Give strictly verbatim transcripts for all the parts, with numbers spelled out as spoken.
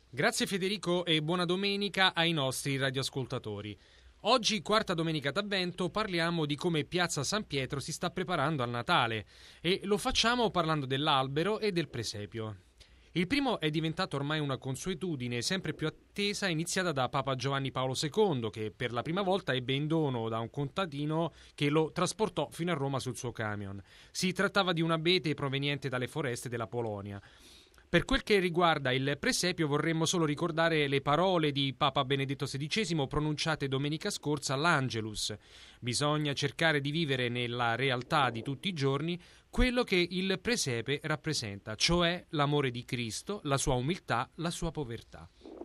Grazie Federico e buona domenica ai nostri radioascoltatori. Oggi, quarta domenica d'Avvento, parliamo di come Piazza San Pietro si sta preparando al Natale e lo facciamo parlando dell'albero e del presepio. Il primo è diventato ormai una consuetudine sempre più attesa, iniziata da Papa Giovanni Paolo secondo, che per la prima volta ebbe in dono da un contadino che lo trasportò fino a Roma sul suo camion. Si trattava di un abete proveniente dalle foreste della Polonia. Per quel che riguarda il presepio, vorremmo solo ricordare le parole di Papa Benedetto sedicesimo pronunciate domenica scorsa all'Angelus. Bisogna cercare di vivere nella realtà di tutti i giorni quello che il presepe rappresenta, cioè l'amore di Cristo, la sua umiltà, la sua povertà.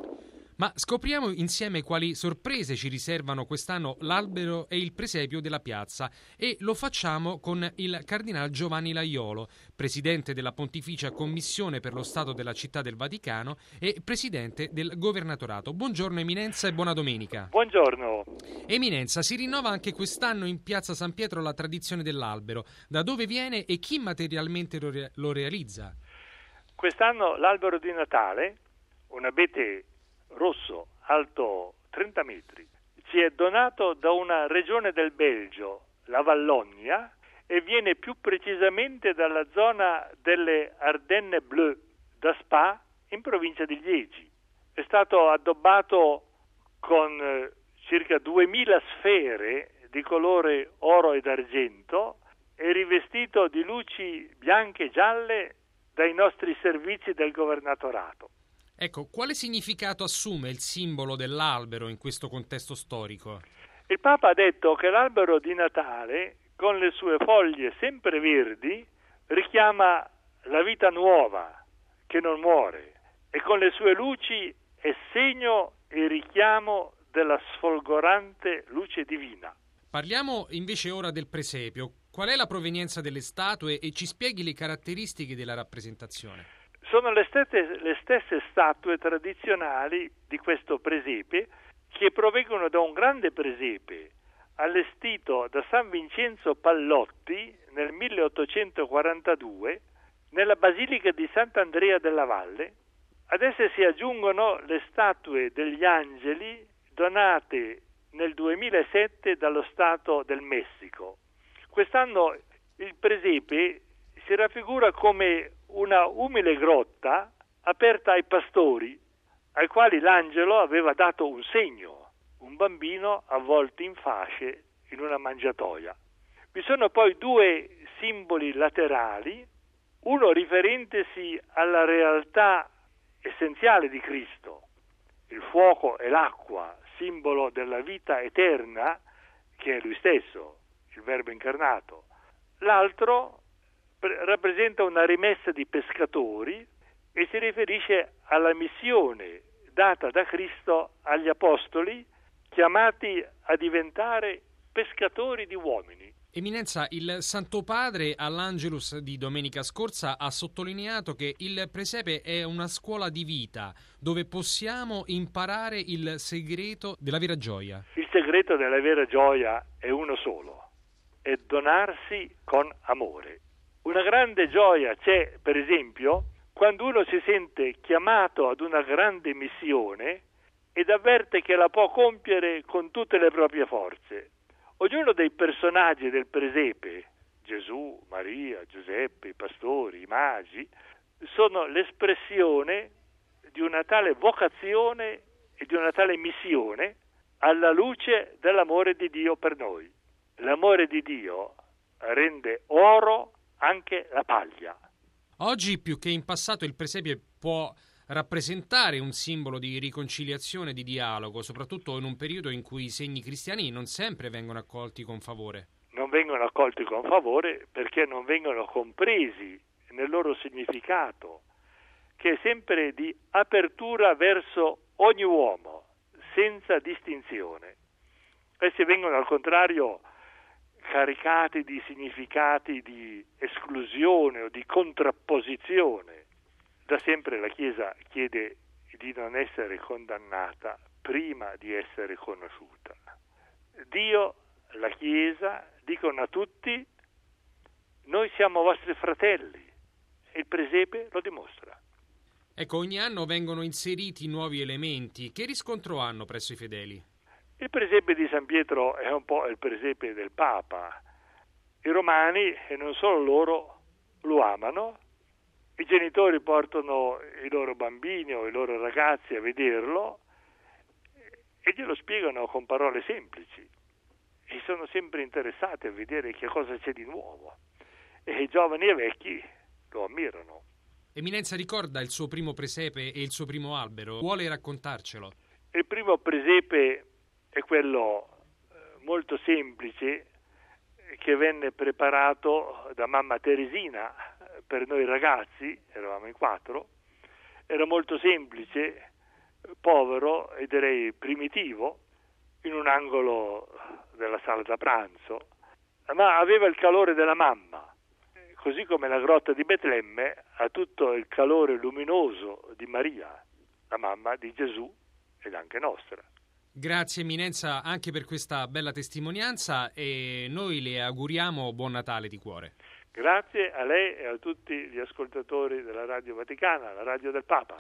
Ma scopriamo insieme quali sorprese ci riservano quest'anno l'albero e il presepio della piazza e lo facciamo con il Cardinal Giovanni Laiolo, presidente della Pontificia Commissione per lo Stato della Città del Vaticano e presidente del Governatorato. Buongiorno Eminenza e buona domenica. Buongiorno. Eminenza, si rinnova anche quest'anno in Piazza San Pietro la tradizione dell'albero. Da dove viene e chi materialmente lo, re- lo realizza? Quest'anno l'albero di Natale, un abete rosso alto trenta metri, ci è donato da una regione del Belgio, la Vallonia, e viene più precisamente dalla zona delle Ardenne Bleu, da Spa, in provincia di Liegi. È stato addobbato con eh, circa duemila sfere di colore oro ed argento e rivestito di luci bianche e gialle dai nostri servizi del Governatorato. Ecco, quale significato assume il simbolo dell'albero in questo contesto storico? Il Papa ha detto che l'albero di Natale, con le sue foglie sempre verdi, richiama la vita nuova, che non muore, e con le sue luci è segno e richiamo della sfolgorante luce divina. Parliamo invece ora del presepio. Qual è la provenienza delle statue e ci spieghi le caratteristiche della rappresentazione? Sono le stesse, le stesse statue tradizionali di questo presepe che provengono da un grande presepe allestito da San Vincenzo Pallotti nel milleottocentoquarantadue nella Basilica di Sant'Andrea della Valle. Ad esse si aggiungono le statue degli angeli donate nel duemilasette dallo Stato del Messico. Quest'anno il presepe si raffigura come una umile grotta aperta ai pastori, ai quali l'angelo aveva dato un segno, un bambino avvolto in fasce in una mangiatoia. Vi sono poi due simboli laterali, uno riferentesi alla realtà essenziale di Cristo, il fuoco e l'acqua, simbolo della vita eterna, che è lui stesso, il Verbo incarnato. L'altro rappresenta una rimessa di pescatori e si riferisce alla missione data da Cristo agli apostoli chiamati a diventare pescatori di uomini. Eminenza, il Santo Padre all'Angelus di domenica scorsa ha sottolineato che il presepe è una scuola di vita dove possiamo imparare il segreto della vera gioia. Il segreto della vera gioia è uno solo, è donarsi con amore. Una grande gioia c'è, per esempio, quando uno si sente chiamato ad una grande missione ed avverte che la può compiere con tutte le proprie forze. Ognuno dei personaggi del presepe, Gesù, Maria, Giuseppe, i pastori, i magi, sono l'espressione di una tale vocazione e di una tale missione alla luce dell'amore di Dio per noi. L'amore di Dio rende oro anche la paglia. Oggi più che in passato il presepe può rappresentare un simbolo di riconciliazione e di dialogo, soprattutto in un periodo in cui i segni cristiani non sempre vengono accolti con favore. Non vengono accolti con favore perché non vengono compresi nel loro significato, che è sempre di apertura verso ogni uomo, senza distinzione. Essi vengono al contrario caricati di significati di esclusione o di contrapposizione. Da sempre la Chiesa chiede di non essere condannata prima di essere conosciuta. Dio, la Chiesa, dicono a tutti: noi siamo vostri fratelli, e il presepe lo dimostra. Ecco, ogni anno vengono inseriti nuovi elementi. Che riscontro hanno presso i fedeli? Il presepe di San Pietro è un po' il presepe del Papa. I romani, e non solo loro, lo amano. I genitori portano i loro bambini o i loro ragazzi a vederlo e glielo spiegano con parole semplici. E sono sempre interessati a vedere che cosa c'è di nuovo. E i giovani e vecchi lo ammirano. Eminenza, ricorda il suo primo presepe e il suo primo albero? Vuole raccontarcelo? Il primo presepe è quello molto semplice che venne preparato da mamma Teresina per noi ragazzi, eravamo in quattro. Era molto semplice, povero e direi primitivo, in un angolo della sala da pranzo, ma aveva il calore della mamma, così come la grotta di Betlemme ha tutto il calore luminoso di Maria, la mamma di Gesù ed anche nostra. Grazie Eminenza anche per questa bella testimonianza e noi le auguriamo buon Natale di cuore. Grazie a lei e a tutti gli ascoltatori della Radio Vaticana, la radio del Papa.